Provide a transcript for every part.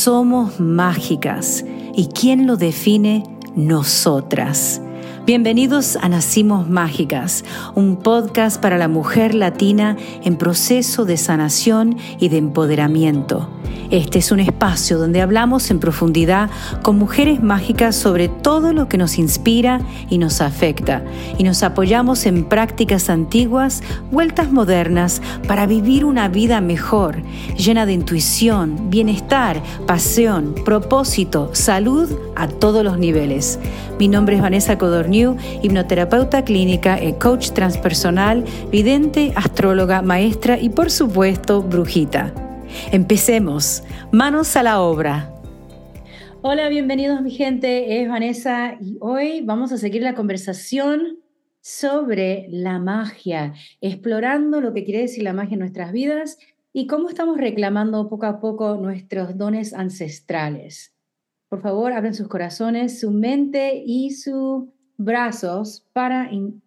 Somos mágicas. ¿Y quién lo define? Nosotras. Bienvenidos a Nacimos Mágicas, un podcast para la mujer latina en proceso de sanación y de empoderamiento. Este es un espacio donde hablamos en profundidad con mujeres mágicas sobre todo lo que nos inspira y nos afecta, y nos apoyamos en prácticas antiguas, vueltas modernas, para vivir una vida mejor, llena de intuición, bienestar, pasión, propósito, salud a todos los niveles. Mi nombre es Vanessa Codorniu, hipnoterapeuta clínica, coach transpersonal, vidente, astróloga, maestra y por supuesto brujita. Empecemos. Manos a la obra. Hola, bienvenidos mi gente, es Vanessa y hoy vamos a seguir la conversación sobre la magia, explorando lo que quiere decir la magia en nuestras vidas y cómo estamos reclamando poco a poco nuestros dones ancestrales. Por favor, abran sus corazones, su mente y sus brazos para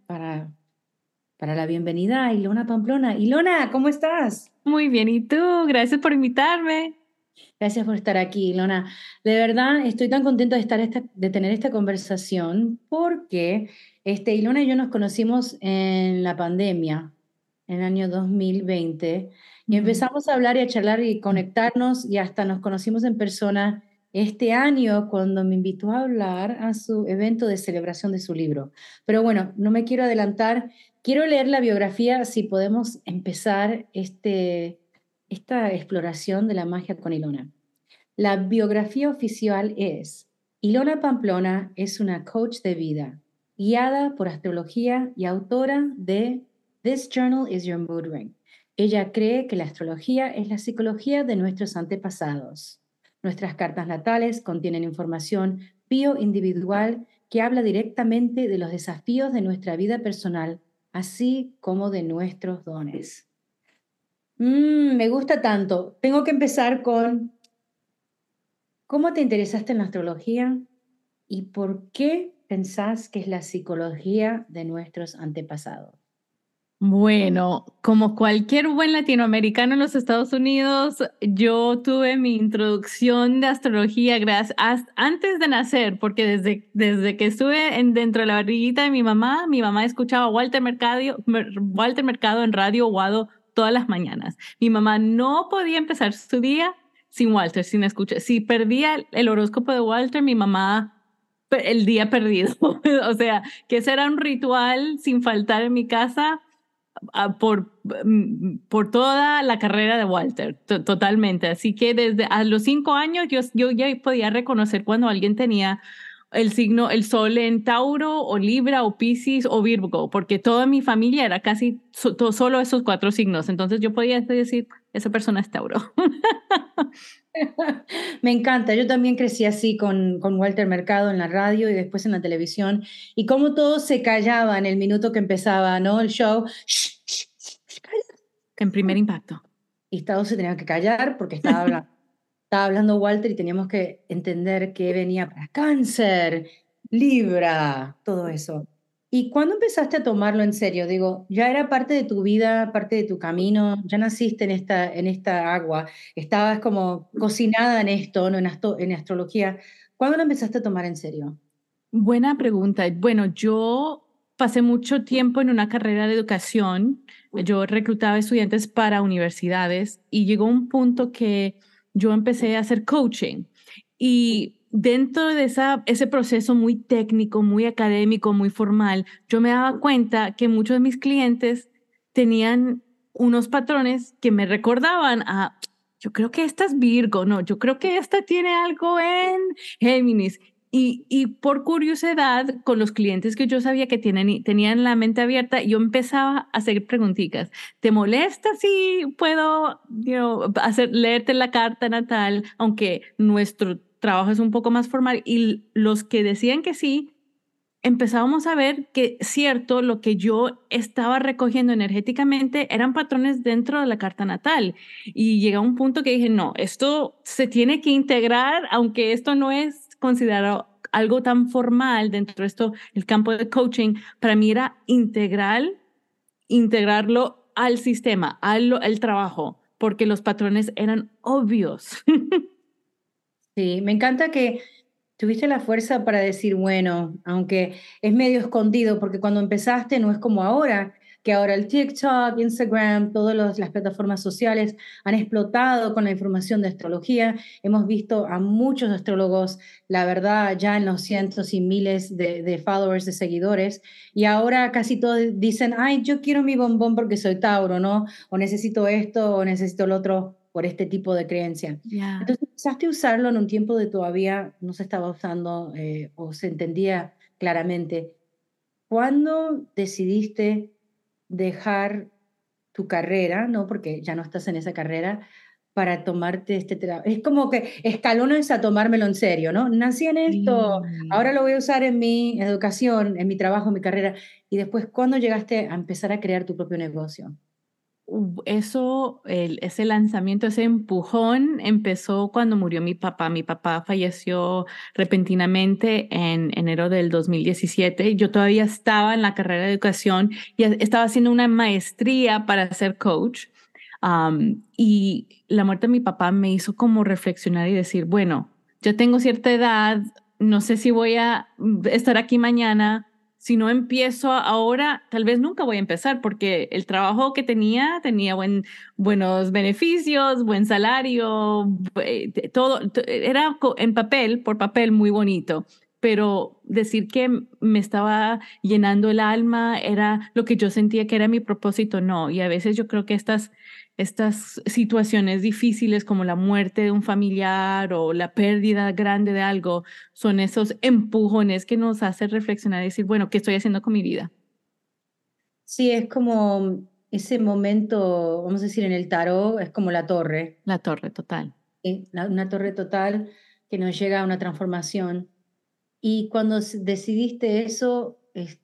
la bienvenida a Ilona Pamplona. Ilona, ¿cómo estás? Muy bien, ¿y tú? Gracias por invitarme. Gracias por estar aquí, Ilona. De verdad, estoy tan contenta de tener esta conversación porque Ilona y yo nos conocimos en la pandemia, en el año 2020, y empezamos a hablar y a charlar y conectarnos y hasta nos conocimos en persona este año cuando me invitó a hablar a su evento de celebración de su libro. Pero bueno, no me quiero adelantar. Quiero leer la biografía, si podemos empezar esta exploración de la magia con Ilona. La biografía oficial es: Ilona Pamplona es una coach de vida, guiada por astrología y autora de This Journal is Your Mood Ring. Ella cree que la astrología es la psicología de nuestros antepasados. Nuestras cartas natales contienen información bioindividual que habla directamente de los desafíos de nuestra vida personal, así como de nuestros dones. Me gusta tanto. Tengo que empezar con: ¿cómo te interesaste en la astrología y por qué pensás que es la psicología de nuestros antepasados? Bueno, como cualquier buen latinoamericano en los Estados Unidos, yo tuve mi introducción de astrología antes de nacer, porque desde que estuve dentro de la barriguita de mi mamá escuchaba Walter Mercado en Radio Guado todas las mañanas. Mi mamá no podía empezar su día sin Walter, sin escuchar. Si perdía el horóscopo de Walter, mi mamá el día perdido. O sea, que ese era un ritual sin faltar en mi casa por toda la carrera de Walter, totalmente. Así que desde a los 5 años yo ya podía reconocer cuando alguien tenía el signo, el sol en Tauro o Libra o Piscis o Virgo, porque toda mi familia era casi solo esos 4 signos. Entonces yo podía decir, esa persona es Tauro. Me encanta, yo también crecí así con Walter Mercado en la radio y después en la televisión, y cómo todos se callaban el minuto que empezaba, ¿no? El show. Shh, shh, shh, cállate. En Primer Impacto. Y todos se tenían que callar porque estaba hablando Walter y teníamos que entender que venía para Cáncer, Libra, todo eso. ¿Y cuándo empezaste a tomarlo en serio? Digo, ya era parte de tu vida, parte de tu camino, ya naciste en esta agua, estabas como cocinada en esto, ¿no? En astrología. ¿Cuándo lo empezaste a tomar en serio? Buena pregunta. Bueno, yo pasé mucho tiempo en una carrera de educación. Yo reclutaba estudiantes para universidades y llegó un punto que yo empecé a hacer coaching. Y dentro de ese proceso muy técnico, muy académico, muy formal, yo me daba cuenta que muchos de mis clientes tenían unos patrones que me recordaban a: yo creo que esta es Virgo, no, yo creo que esta tiene algo en Géminis. Y por curiosidad, con los clientes que yo sabía que tenían la mente abierta, yo empezaba a hacer preguntitas. ¿Te molesta si puedo leerte la carta natal? Aunque nuestro trabajo es un poco más formal. Y los que decían que sí, empezábamos a ver que cierto, lo que yo estaba recogiendo energéticamente eran patrones dentro de la carta natal. Y llega un punto que dije, no, esto se tiene que integrar, aunque esto no es considerado algo tan formal dentro de esto, el campo de coaching, para mí era integrarlo al sistema, al trabajo, porque los patrones eran obvios. Sí, me encanta que tuviste la fuerza para decir, bueno, aunque es medio escondido, porque cuando empezaste no es como ahora, que ahora el TikTok, Instagram, todas las plataformas sociales han explotado con la información de astrología. Hemos visto a muchos astrólogos, la verdad, ya en los cientos y miles de followers, de seguidores, y ahora casi todos dicen, ay, yo quiero mi bombón porque soy Tauro, ¿no? O necesito esto, o necesito lo otro por este tipo de creencia. Ya. Entonces empezaste a usarlo en un tiempo de todavía no se estaba usando o se entendía claramente. ¿Cuándo decidiste dejar tu carrera, no? Porque ya no estás en esa carrera, para tomarte este trabajo. Es como que escalones a tomármelo en serio, ¿no? Nací en esto, Sí. ahora lo voy a usar en mi educación, en mi trabajo, en mi carrera. Y después, ¿cuándo llegaste a empezar a crear tu propio negocio? Eso, ese lanzamiento, ese empujón empezó cuando murió mi papá. Mi papá falleció repentinamente en enero del 2017. Yo todavía estaba en la carrera de educación y estaba haciendo una maestría para ser coach. Y la muerte de mi papá me hizo como reflexionar y decir, bueno, ya tengo cierta edad, no sé si voy a estar aquí mañana. Si no empiezo ahora, tal vez nunca voy a empezar porque el trabajo que tenía buenos beneficios, buen salario, todo, era en papel, por papel muy bonito, pero decir que me estaba llenando el alma era lo que yo sentía que era mi propósito, no. Y a veces yo creo que estas situaciones difíciles como la muerte de un familiar o la pérdida grande de algo son esos empujones que nos hacen reflexionar y decir, bueno, ¿qué estoy haciendo con mi vida? Sí, es como ese momento, vamos a decir, en el tarot, es como la torre. La torre total. Una torre total que nos llega a una transformación. Y cuando decidiste eso,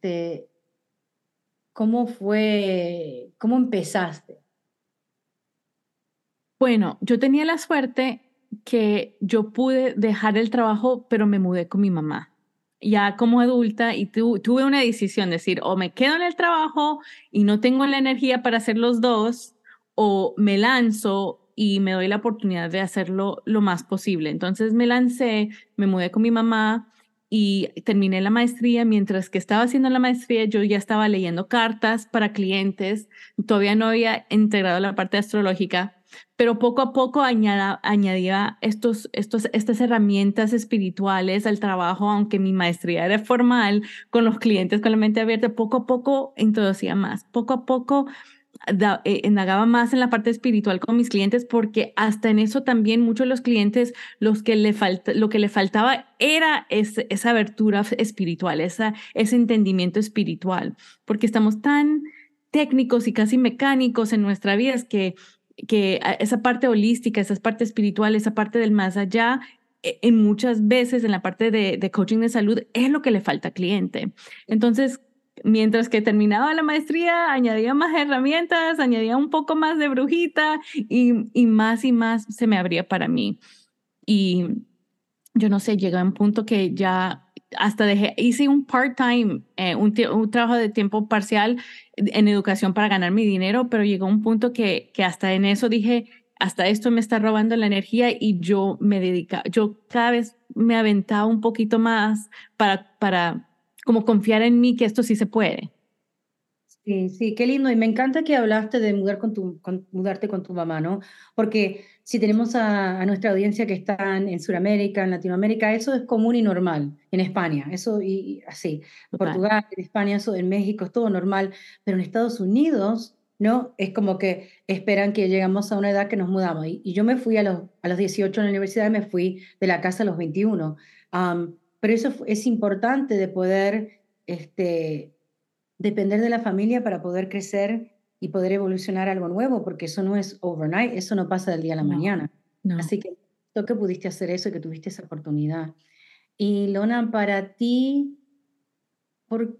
¿cómo fue, cómo empezaste? Bueno, yo tenía la suerte que yo pude dejar el trabajo, pero me mudé con mi mamá. Ya como adulta y tuve una decisión, decir, o me quedo en el trabajo y no tengo la energía para hacer los dos, o me lanzo y me doy la oportunidad de hacerlo lo más posible. Entonces me lancé, me mudé con mi mamá y terminé la maestría. Mientras que estaba haciendo la maestría, yo ya estaba leyendo cartas para clientes. Todavía no había integrado la parte astrológica, pero poco a poco añadía estas herramientas espirituales al trabajo, aunque mi maestría era formal, con los clientes con la mente abierta, poco a poco introducía más, poco a poco indagaba más en la parte espiritual con mis clientes, porque hasta en eso también muchos de los clientes, lo que le faltaba era esa abertura espiritual, ese entendimiento espiritual, porque estamos tan técnicos y casi mecánicos en nuestra vida, es que esa parte holística, esa parte espiritual, esa parte del más allá, en muchas veces en la parte de coaching de salud es lo que le falta al cliente. Entonces, mientras que terminaba la maestría, añadía más herramientas, añadía un poco más de brujita y más se me abría para mí. Y yo no sé, llega un punto que ya hasta hice un part-time, un trabajo de tiempo parcial en educación para ganar mi dinero, pero llegó un punto que hasta en eso dije, hasta esto me está robando la energía y yo cada vez me aventaba un poquito más para como confiar en mí que esto sí se puede. Sí, sí, qué lindo. Y me encanta que hablaste de mudarte con tu mamá, ¿no? Porque si tenemos a nuestra audiencia que están en Sudamérica, en Latinoamérica, eso es común y normal. En España, eso y así. Total. Portugal, en España, eso en México es todo normal. Pero en Estados Unidos, ¿no? Es como que esperan que llegamos a una edad que nos mudamos. Y yo me fui a los 18 en la universidad, me fui de la casa a los 21. Pero eso es importante de poder, depender de la familia para poder crecer y poder evolucionar algo nuevo, porque eso no es overnight, eso no pasa del día a la No, mañana. no. Así que creo que pudiste hacer eso y que tuviste esa oportunidad. Y Lona, para ti, ¿por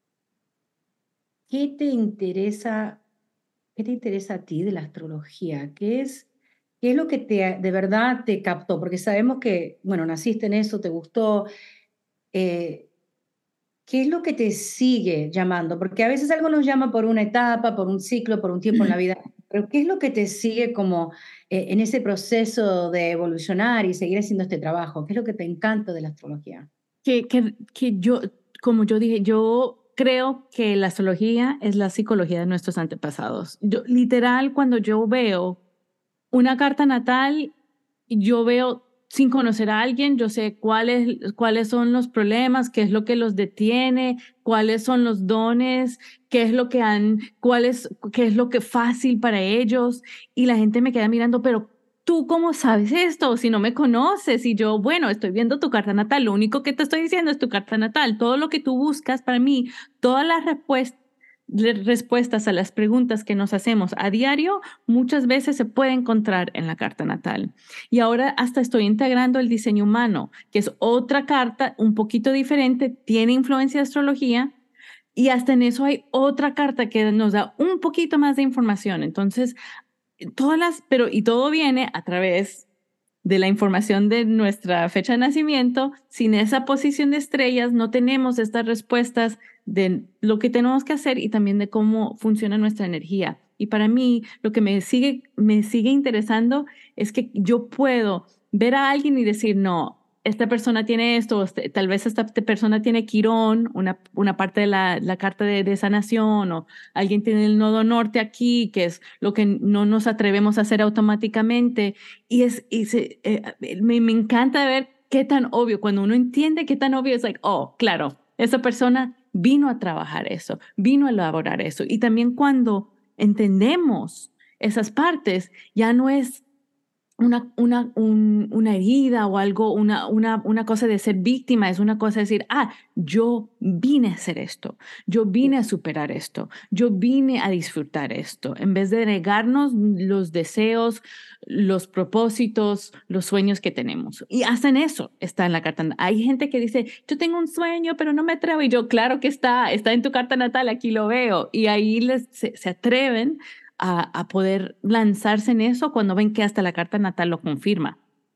qué te interesa, qué te interesa a ti de la astrología? ¿Qué es lo que de verdad te captó? Porque sabemos que, bueno, naciste en eso, te gustó. eh, ¿Qué es lo que te sigue llamando? Porque a veces algo nos llama por una etapa, por un ciclo, por un tiempo en la vida. pero ¿qué es lo que te sigue como en ese proceso de evolucionar y seguir haciendo este trabajo? ¿Qué es lo que te encanta de la astrología? Que yo, como yo dije, yo creo que la astrología es la psicología de nuestros antepasados. Yo, literal, cuando yo veo una carta natal, yo veo sin conocer a alguien, yo sé cuáles son los problemas, qué es lo que los detiene, cuáles son los dones, qué es lo que qué es lo que fácil para ellos. Y la gente me queda mirando, pero ¿tú cómo sabes esto? Si no me conoces y yo, bueno, estoy viendo tu carta natal, lo único que te estoy diciendo es tu carta natal, todo lo que tú buscas para mí, todas las respuestas a las preguntas que nos hacemos a diario, muchas veces se puede encontrar en la carta natal. Y ahora hasta estoy integrando el diseño humano, que es otra carta un poquito diferente, tiene influencia de astrología, y hasta en eso hay otra carta que nos da un poquito más de información. Entonces, y todo viene a través de la información de nuestra fecha de nacimiento. Sin esa posición de estrellas no tenemos estas respuestas de lo que tenemos que hacer y también de cómo funciona nuestra energía. Y para mí, lo que me sigue interesando es que yo puedo ver a alguien y decir, no, esta persona tiene esto, tal vez esta persona tiene Quirón, una parte de la carta de sanación, o alguien tiene el nodo norte aquí, que es lo que no nos atrevemos a hacer automáticamente. Me encanta ver qué tan obvio, cuando uno entiende qué tan obvio es, like, oh, claro, esa persona vino a trabajar eso, vino a elaborar eso. Y también cuando entendemos esas partes, ya no es una herida o algo, una cosa de ser víctima, es una cosa de decir, ah, yo vine a hacer esto, yo vine a superar esto, yo vine a disfrutar esto, en vez de negarnos los deseos, los propósitos, los sueños que tenemos. Y hasta en eso está en la carta. Hay gente que dice, yo tengo un sueño, pero no me atrevo. Y yo, claro que está en tu carta natal, aquí lo veo. Y ahí se atreven a poder lanzarse en eso cuando ven que hasta la carta natal lo confirma.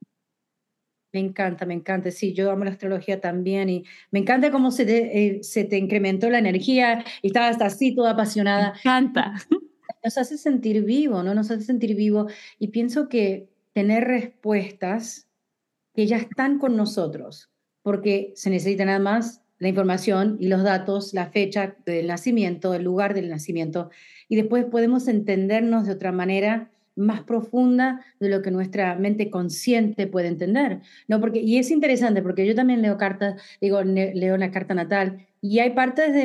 Me encanta, me encanta. Sí, yo amo la astrología también y me encanta cómo se te incrementó la energía y estabas así toda Me apasionada. encanta. Nos hace sentir vivo, ¿no? Nos hace sentir vivo y pienso que tener respuestas que ya están con nosotros, porque se necesita nada más la información y los datos, la fecha del nacimiento, el lugar del nacimiento, y después podemos entendernos de otra manera más profunda de lo que nuestra mente consciente puede entender, ¿no? Porque, y es interesante porque yo también leo cartas, digo, leo la carta natal y hay partes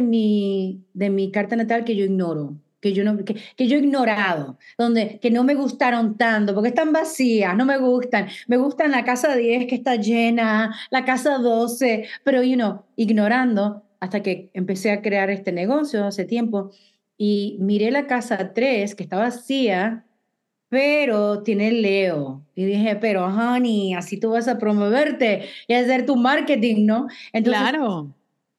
de mi carta natal que yo ignoro, que yo, no, que yo he ignorado, donde, que no me gustaron tanto, porque están vacías, no me gustan. Me gustan la casa 10 que está llena, la casa 12 pero, ignorando hasta que empecé a crear este negocio hace tiempo y miré la casa 3 que está vacía, pero tiene Leo. Y dije, pero honey, así tú vas a promoverte y a hacer tu marketing, ¿no? Entonces, Claro.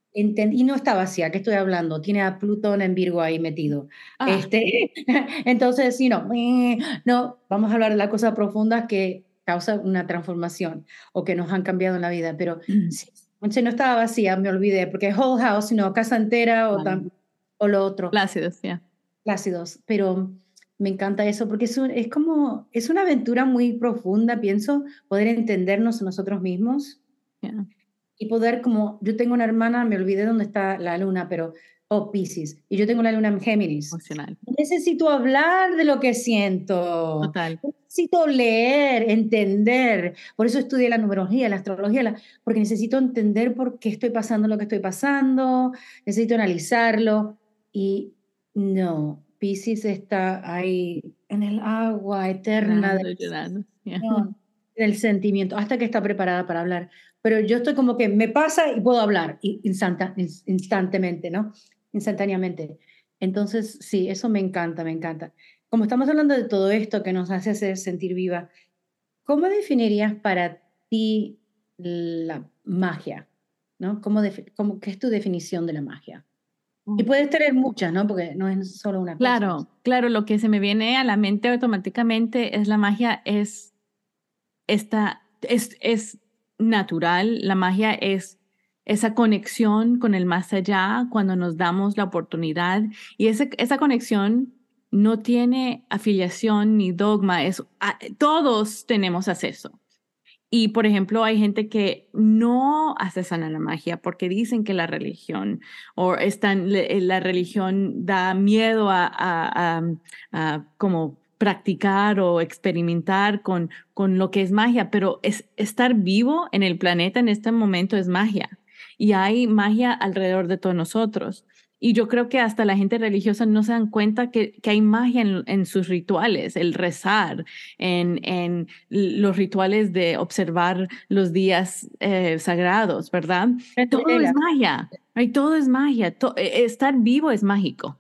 y no está vacía, ¿qué estoy hablando? Tiene a Plutón en Virgo ahí metido. Ah, Este, entonces, no, vamos a hablar de las cosas profundas que causan una transformación o que nos han cambiado en la vida, pero sí, entonces no estaba vacía, me olvidé, porque whole house, no, casa entera claro. o lo otro, Plácidos, ya. plácidos, pero me encanta eso, porque es como, es una aventura muy profunda, pienso, poder entendernos a nosotros mismos Ya. y poder como, yo tengo una hermana, me olvidé dónde está la luna, pero, oh, Piscis, y yo tengo la luna en Géminis. Emocional. Necesito hablar de lo que siento, Total. necesito leer, entender, por eso estudié la numerología, la astrología, porque necesito entender por qué estoy pasando lo que estoy pasando, necesito analizarlo, y no, Piscis está ahí en el agua eterna de Llorando, llorando. Ya. del sentimiento, hasta que está preparada para hablar. Pero yo estoy como que me pasa y puedo hablar instantáneamente, ¿no? Instantáneamente. Entonces, sí, eso me encanta, me encanta. Como estamos hablando de todo esto que nos hace hacer sentir viva, ¿cómo definirías para ti la magia? ¿No? ¿Qué es tu definición de la magia? Y puedes tener muchas, ¿no? Porque no es solo una cosa. Claro, claro, lo que se me viene a la mente automáticamente es la magia, es natural, la magia es esa conexión con el más allá cuando nos damos la oportunidad y esa conexión no tiene afiliación ni dogma, todos tenemos acceso. Y, por ejemplo, hay gente que no accesan a la magia porque dicen que la religión la religión da miedo a como practicar o experimentar con lo que es magia, pero estar vivo en el planeta en este momento es magia. Y hay magia alrededor de todos nosotros. Y yo creo que hasta la gente religiosa no se dan cuenta que hay magia en sus rituales, el rezar, en los rituales de observar los días sagrados, ¿verdad? Todo es magia. Ay, todo es magia. Estar vivo es mágico.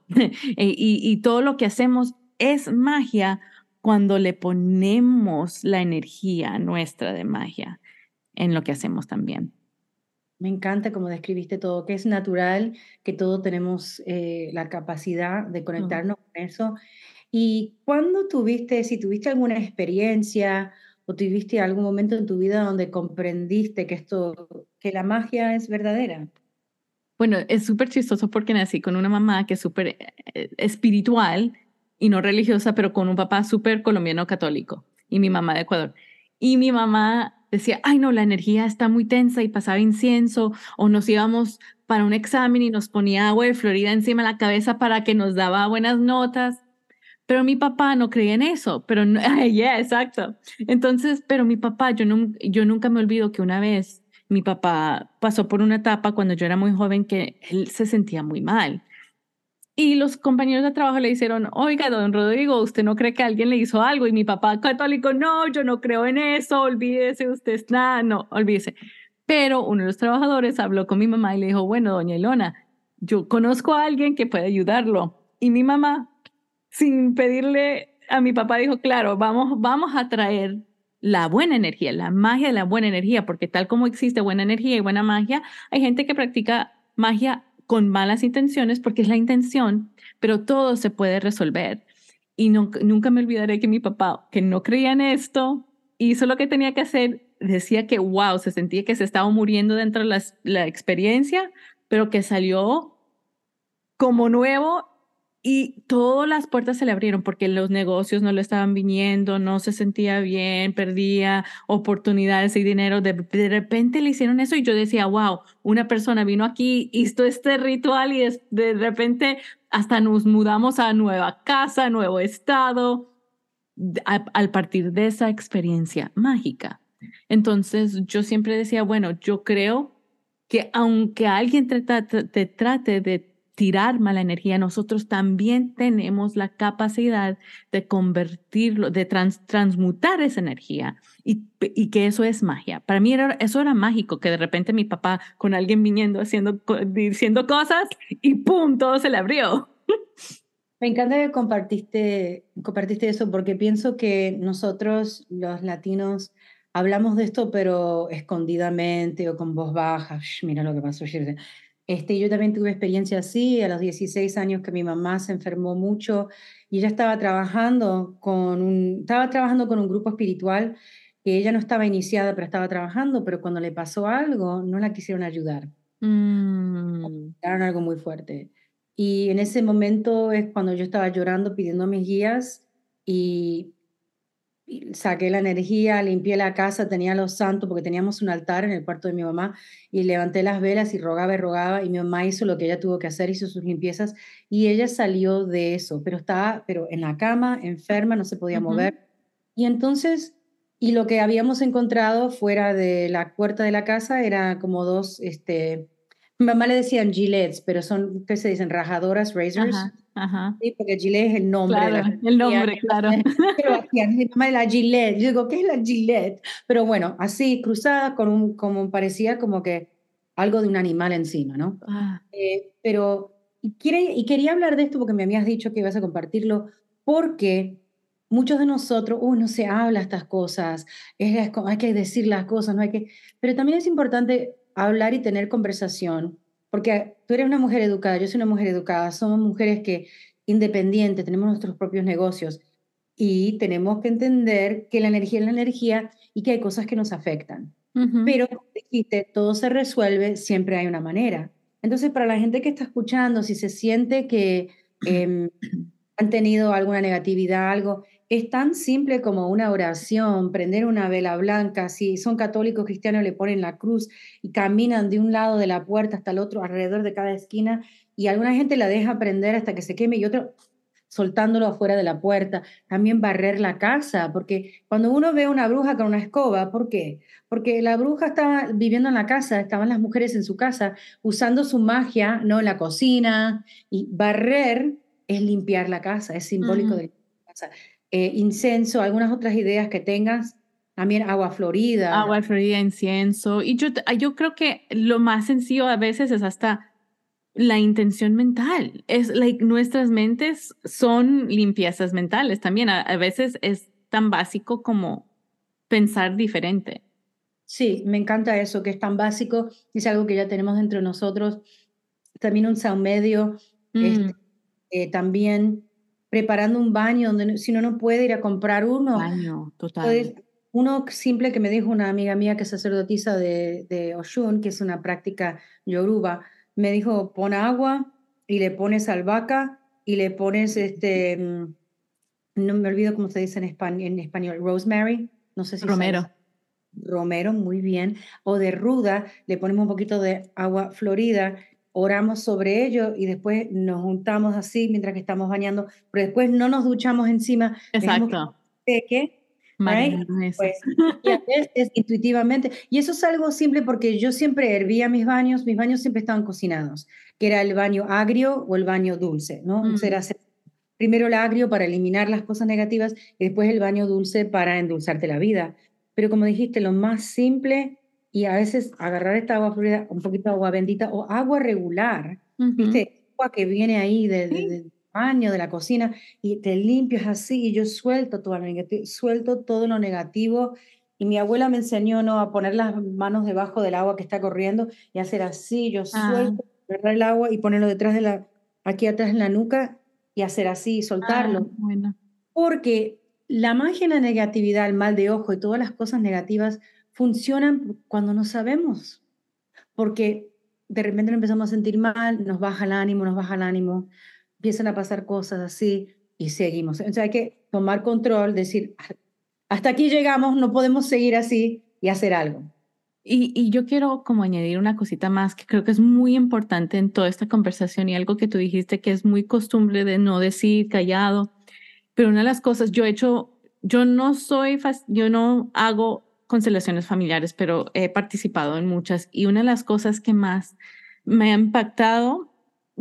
Y todo lo que hacemos es magia cuando le ponemos la energía nuestra de magia en lo que hacemos también. Me encanta como describiste todo, que es natural, que todos tenemos la capacidad de Mm. conectarnos con eso. ¿Y cuándo tuviste, si tuviste alguna experiencia o tuviste algún momento en tu vida donde comprendiste que la magia es verdadera? Bueno, es súper chistoso porque nací con una mamá que es súper espiritual y no religiosa, pero con un papá súper colombiano católico y mi mamá de Ecuador. Y mi mamá decía, ay no, la energía está muy tensa y pasaba incienso o nos íbamos para un examen y nos ponía agua de Florida encima de la cabeza para que nos daba buenas notas. Pero mi papá no creía en eso, pero no, yeah, exacto. Entonces, pero mi papá, yo nunca me olvido que una vez mi papá pasó por una etapa cuando yo era muy joven que él se sentía muy mal. Y los compañeros de trabajo le dijeron, oiga, don Rodrigo, ¿usted no cree que alguien le hizo algo? Y mi papá católico, no, yo no creo en eso, olvídese, usted es nada, no, olvídese. Pero uno de los trabajadores habló con mi mamá y le dijo, bueno, doña Ilona, yo conozco a alguien que puede ayudarlo. Y mi mamá, sin pedirle a mi papá, dijo, claro, vamos a traer la buena energía, la magia de la buena energía, porque tal como existe buena energía y buena magia, hay gente que practica magia con malas intenciones porque es la intención, pero todo se puede resolver. Y nunca me olvidaré que mi papá, que no creía en esto, hizo lo que tenía que hacer, decía que, wow, se sentía que se estaba muriendo dentro de la experiencia, pero que salió como nuevo y todas las puertas se le abrieron porque los negocios no le estaban viniendo, no se sentía bien, perdía oportunidades y dinero. De repente le hicieron eso y yo decía, wow, una persona vino aquí, hizo este ritual y de repente hasta nos mudamos a nueva casa, nuevo estado, al partir de esa experiencia mágica. Entonces yo siempre decía, bueno, yo creo que aunque alguien te trate de tirar mala energía, nosotros también tenemos la capacidad de convertirlo, de transmutar esa energía y que eso es magia. Para mí eso era mágico, que de repente mi papá con alguien viniendo, diciendo cosas y ¡pum! Todo se le abrió. Me encanta que compartiste eso porque pienso que nosotros, los latinos, hablamos de esto, pero escondidamente o con voz baja. Mira lo que pasó ayer. Yo también tuve experiencia así, a los 16 años que mi mamá se enfermó mucho y ella estaba trabajando con un grupo espiritual que ella no estaba iniciada, pero estaba trabajando, pero cuando le pasó algo, no la quisieron ayudar. Mm, Era algo muy fuerte. Y en ese momento es cuando yo estaba llorando pidiendo mis guías y, y saqué la energía, limpié la casa, tenía los santos porque teníamos un altar en el cuarto de mi mamá y levanté las velas y rogaba y mi mamá hizo lo que ella tuvo que hacer, hizo sus limpiezas y ella salió de eso, pero en la cama, enferma, no se podía ujú. mover. Y entonces, y lo que habíamos encontrado fuera de la puerta de la casa era como mi mamá le decían gilets, pero son, ¿qué se dicen? Rajadoras, razors. Ajá, ajá. Sí, porque Gillette es el nombre de Claro, la el compañía. nombre, claro. Entonces, pero hacían mi mamá de la Gillette. Yo digo, ¿qué es la Gillette? Pero bueno, así, cruzada como parecía como que algo de un animal encima, ¿no? Ah, Y quería hablar de esto porque me habías dicho que ibas a compartirlo, porque muchos de nosotros, no se habla estas cosas, hay que decir las cosas, no hay que, pero también es importante hablar y tener conversación, porque tú eres una mujer educada, yo soy una mujer educada, somos mujeres que independientes, tenemos nuestros propios negocios y tenemos que entender que la energía es la energía y que hay cosas que nos afectan. ujú. Pero como dijiste, todo se resuelve, siempre hay una manera. Entonces, para la gente que está escuchando, si se siente que han tenido alguna negatividad, algo. Es tan simple como una oración, prender una vela blanca. Si son católicos cristianos, le ponen la cruz y caminan de un lado de la puerta hasta el otro, alrededor de cada esquina. Y alguna gente la deja prender hasta que se queme y otro soltándolo afuera de la puerta. También barrer la casa, porque cuando uno ve una bruja con una escoba, ¿por qué? Porque la bruja estaba viviendo en la casa, estaban las mujeres en su casa usando su magia, ¿no? En la cocina. Y barrer es limpiar la casa, es simbólico Ujú. de limpiar la casa. Incenso, algunas otras ideas que tengas, también agua florida. Agua fría, incienso. Y yo creo que lo más sencillo a veces es hasta la intención mental. Es like, nuestras mentes son limpiezas mentales también. A veces es tan básico como pensar diferente. Sí, me encanta eso, que es tan básico, es algo que ya tenemos dentro de nosotros. También un saumedio, Mm, este, también preparando un baño donde si uno no puede ir a comprar uno, baño, total. puedes, uno simple que me dijo una amiga mía que es sacerdotisa de Oshun, que es una práctica yoruba, me dijo, pon agua y le pones albahaca y le pones, no me olvido cómo se dice en español, rosemary, no sé si Romero. sabes. Romero, muy bien, o de ruda, le ponemos un poquito de agua florida, oramos sobre ello y después nos juntamos así mientras que estamos bañando, pero después no nos duchamos encima, dejamos que Exacto. seque, right? Maravilloso. Pues, y a veces intuitivamente, y eso es algo simple porque yo siempre hervía mis baños siempre estaban cocinados, que era el baño agrio o el baño dulce, ¿no? Entonces Mm, era hacer primero el agrio para eliminar las cosas negativas y después el baño dulce para endulzarte la vida. Pero como dijiste, lo más simple y a veces agarrar esta agua fluida, un poquito de agua bendita o agua regular, ujú. ¿viste? Agua que viene ahí Sí. del baño, de la cocina, y te limpias así y yo suelto todo lo negativo, suelto todo lo negativo. Y mi abuela me enseñó, ¿no? A poner las manos debajo del agua que está corriendo y hacer así, yo Ah, suelto, agarrar el agua y ponerlo detrás de aquí atrás en la nuca y hacer así, soltarlo. bueno. Porque la magia en la negatividad, el mal de ojo y todas las cosas negativas funcionan cuando no sabemos, porque de repente nos empezamos a sentir mal, nos baja el ánimo, empiezan a pasar cosas así y seguimos. Entonces hay que tomar control, decir, hasta aquí llegamos, no podemos seguir así y hacer algo. Y yo quiero como añadir una cosita más que creo que es muy importante en toda esta conversación y algo que tú dijiste que es muy costumbre de no decir callado, pero una de las cosas yo he hecho, yo no hago constelaciones familiares, pero he participado en muchas y una de las cosas que más me ha impactado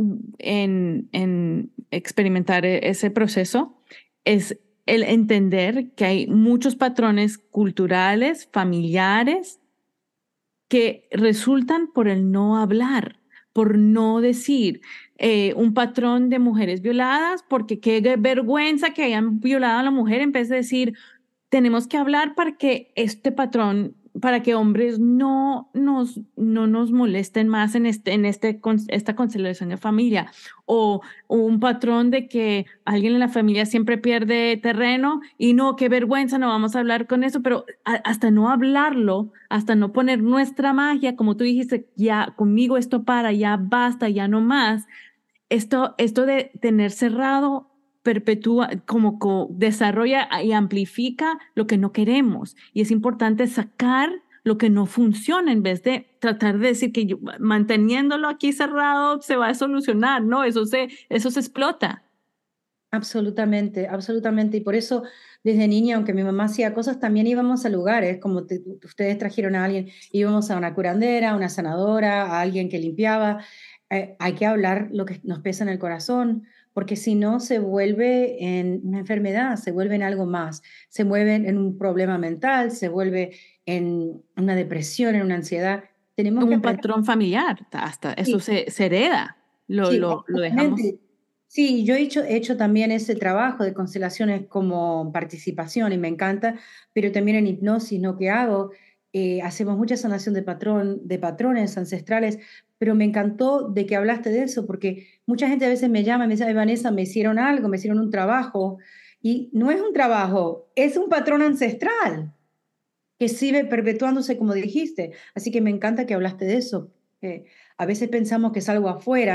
en experimentar ese proceso es el entender que hay muchos patrones culturales, familiares, que resultan por el no hablar, por no decir. Un patrón de mujeres violadas, porque qué vergüenza que hayan violado a la mujer, en vez de decir, tenemos que hablar para que este patrón, para que hombres no nos molesten más esta constelación de familia, o un patrón de que alguien en la familia siempre pierde terreno y no, qué vergüenza, no vamos a hablar con eso, pero hasta no hablarlo, hasta no poner nuestra magia, como tú dijiste, ya conmigo esto para, ya basta, ya no más. Esto de tener cerrado perpetúa, desarrolla y amplifica lo que no queremos. Y es importante sacar lo que no funciona en vez de tratar de decir que manteniéndolo aquí cerrado se va a solucionar. No, eso se explota. Absolutamente, absolutamente. Y por eso, desde niña, aunque mi mamá hacía cosas, también íbamos a lugares, como ustedes trajeron a alguien, íbamos a una curandera, a una sanadora, a alguien que limpiaba. Hay que hablar lo que nos pesa en el corazón, porque si no se vuelve en una enfermedad, se vuelve en algo más, se vuelve en un problema mental, se vuelve en una depresión, en una ansiedad. Tenemos que Un aprender. patrón familiar, hasta eso se hereda, Sí, lo dejamos. absolutamente. Sí, yo he hecho también ese trabajo de constelaciones como participación y me encanta, pero también en hipnosis, ¿no? Que hago, hacemos mucha sanación de patrones ancestrales, pero me encantó de que hablaste de eso, porque mucha gente a veces me llama y me dice, "Ay, Vanessa, me hicieron algo, me hicieron un trabajo", y no es un trabajo, es un patrón ancestral que sigue perpetuándose como dijiste. Así que me encanta que hablaste de eso. A veces pensamos que es algo afuera,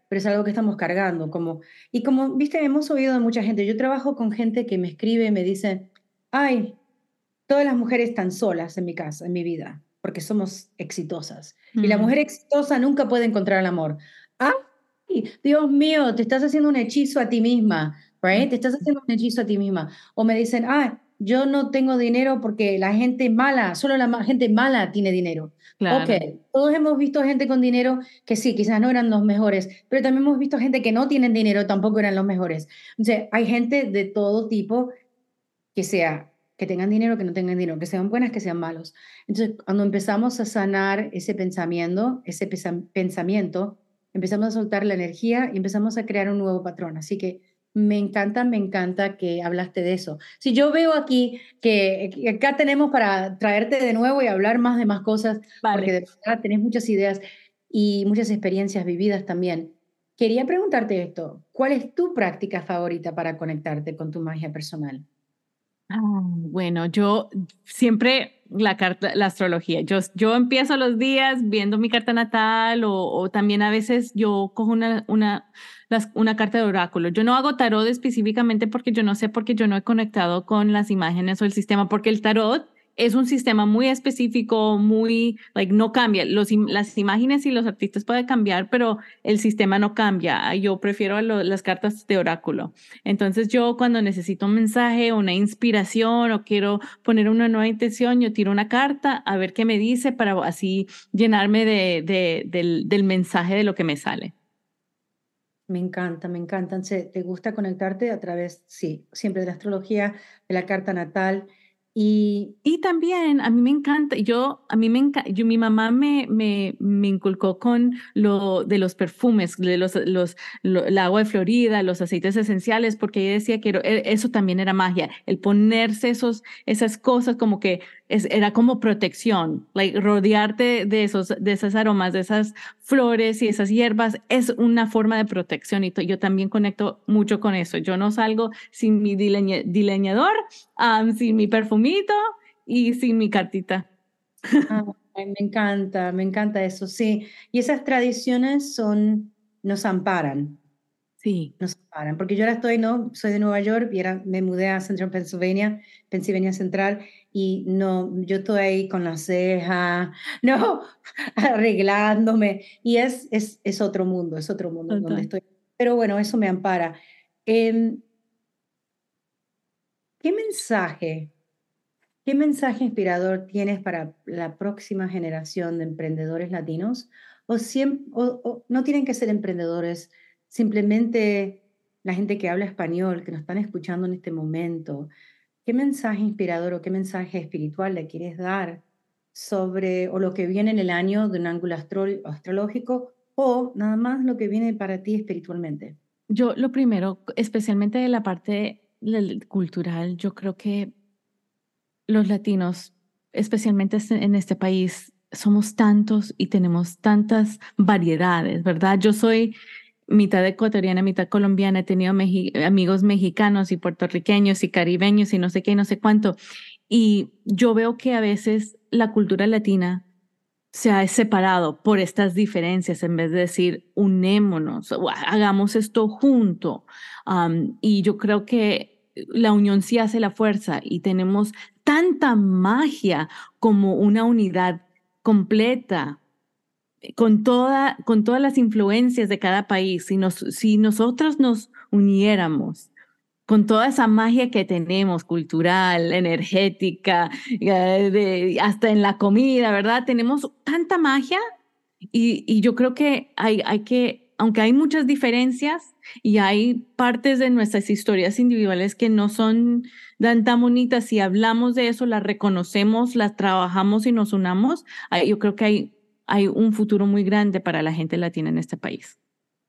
pero es algo que estamos cargando. Y como, viste, hemos oído de mucha gente, yo trabajo con gente que me escribe y me dice, ay, todas las mujeres están solas en mi casa, en mi vida, porque somos exitosas. Y la Mm, mujer exitosa nunca puede encontrar el amor. ¡Ay, Dios mío, te estás haciendo un hechizo a ti misma, right? Te estás haciendo un hechizo a ti misma. O me dicen, yo no tengo dinero porque la gente mala, solo gente mala tiene dinero. Ok, claro. todos hemos visto gente con dinero que sí, quizás no eran los mejores, pero también hemos visto gente que no tienen dinero, tampoco eran los mejores. Entonces, hay gente de todo tipo que sea, que tengan dinero, que no tengan dinero, que sean buenas, que sean malos. Entonces, cuando empezamos a sanar ese pensamiento, empezamos a soltar la energía y empezamos a crear un nuevo patrón. Así que me encanta que hablaste de eso. Si yo veo aquí que acá tenemos para traerte de nuevo y hablar más de más cosas, porque Vale. de verdad tenés muchas ideas y muchas experiencias vividas también. Quería preguntarte esto, ¿cuál es tu práctica favorita para conectarte con tu magia personal? Bueno, yo siempre la carta, la astrología. Yo empiezo los días viendo mi carta natal o también a veces yo cojo una carta de oráculo. Yo no hago tarot específicamente porque yo no sé, porque yo no he conectado con las imágenes o el sistema, porque el tarot es un sistema muy específico, muy, no cambia. Las imágenes y los artistas pueden cambiar, pero el sistema no cambia. Yo prefiero las cartas de oráculo. Entonces yo cuando necesito un mensaje, una inspiración o quiero poner una nueva intención, yo tiro una carta a ver qué me dice para así llenarme del mensaje de lo que me sale. Me encanta, me encantan. ¿Te gusta conectarte a través, sí, siempre de la astrología, de la carta natal? Y Y también a mí me encanta, mi mamá me inculcó con lo de los perfumes, de el agua de Florida, los aceites esenciales, porque ella decía que eso también era magia, el ponerse esas cosas como que era como protección, rodearte de esos aromas, de esas flores y esas hierbas es una forma de protección y yo también conecto mucho con eso. Yo no salgo sin mi delineador, sin mi perfumito y sin mi cartita. ay, me encanta eso, sí. Y esas tradiciones nos amparan, Sí, nos amparan. Porque yo ahora ¿no? Soy de Nueva York y ahora me mudé a Central Pennsylvania, Pennsylvania Central, y no, yo estoy ahí con la ceja, no, arreglándome. Y es otro mundo donde total. estoy. Pero bueno, eso me ampara. Em, ¿Qué mensaje, qué mensaje inspirador tienes para la próxima generación de emprendedores latinos? O no tienen que ser emprendedores, simplemente la gente que habla español, que nos están escuchando en este momento. ¿Qué mensaje inspirador o qué mensaje espiritual le quieres dar sobre o lo que viene en el año de un ángulo astrológico o nada más lo que viene para ti espiritualmente? Yo lo primero, especialmente de la parte cultural, yo creo que los latinos, especialmente en este país, somos tantos y tenemos tantas variedades, ¿verdad? Yo soy mitad ecuatoriana, mitad colombiana, he tenido amigos mexicanos y puertorriqueños y caribeños y no sé qué, no sé cuánto. Y yo veo que a veces la cultura latina se ha separado por estas diferencias en vez de decir unémonos o hagamos esto junto. Y yo creo que la unión sí hace la fuerza y tenemos tanta magia como una unidad completa con todas las influencias de cada país. Si nosotros nos uniéramos con toda esa magia que tenemos, cultural, energética, hasta en la comida, ¿verdad? Tenemos tanta magia y yo creo que aunque hay muchas diferencias y hay partes de nuestras historias individuales que no son tan bonitas, si hablamos de eso, las reconocemos, las trabajamos y nos unamos, yo creo que hay un futuro muy grande para la gente latina en este país.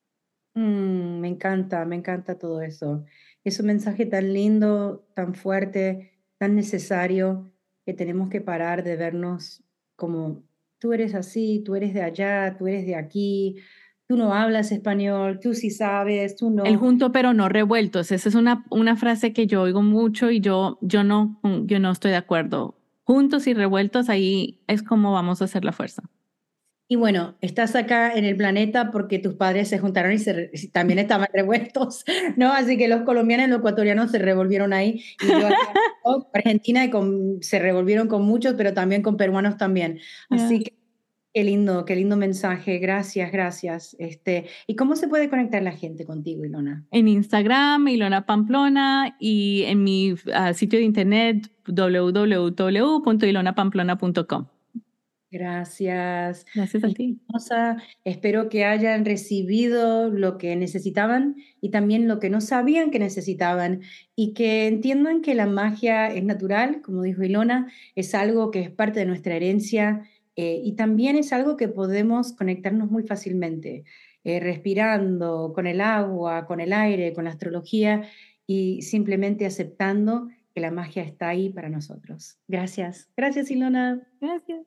Me encanta todo eso. Es un mensaje tan lindo, tan fuerte, tan necesario, que tenemos que parar de vernos como tú eres así, tú eres de allá, tú eres de aquí, tú no hablas español, tú sí sabes, tú El no. junto pero no revueltos. Esa es una frase que yo oigo mucho y yo no estoy de acuerdo. Juntos y revueltos, ahí es como vamos a hacer la fuerza. Y bueno, estás acá en el planeta porque tus padres se juntaron y también estaban revueltos, ¿no? Así que los colombianos y los ecuatorianos se revolvieron ahí. Y yo acá en Argentina se revolvieron con muchos, pero también con peruanos también. Ya. Así que qué lindo mensaje. Gracias, gracias. ¿Y cómo se puede conectar la gente contigo, Ilona? En Instagram, Ilona Pamplona, y en mi sitio de internet www.ilonapamplona.com. Gracias. Gracias a ti. Hermosa. Espero que hayan recibido lo que necesitaban y también lo que no sabían que necesitaban y que entiendan que la magia es natural, como dijo Ilona, es algo que es parte de nuestra herencia y también es algo que podemos conectarnos muy fácilmente, respirando con el agua, con el aire, con la astrología y simplemente aceptando que la magia está ahí para nosotros. Gracias. Gracias, Ilona. Gracias.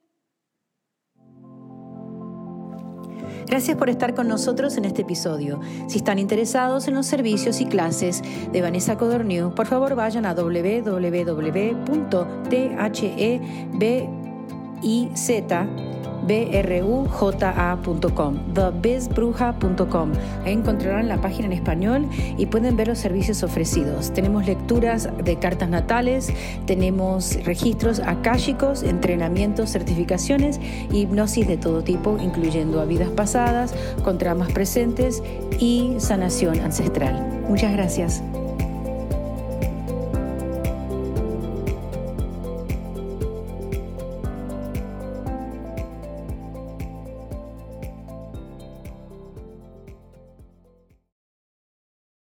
Gracias por estar con nosotros en este episodio. Si están interesados en los servicios y clases de Vanessa Codorniu, por favor vayan a www.thebizbruja.com, thebizbruja.com. Ahí encontrarán la página en español y pueden ver los servicios ofrecidos. Tenemos lecturas de cartas natales, tenemos registros akáshicos, entrenamientos, certificaciones y hipnosis de todo tipo, incluyendo a vidas pasadas, con traumas presentes y sanación ancestral. Muchas gracias.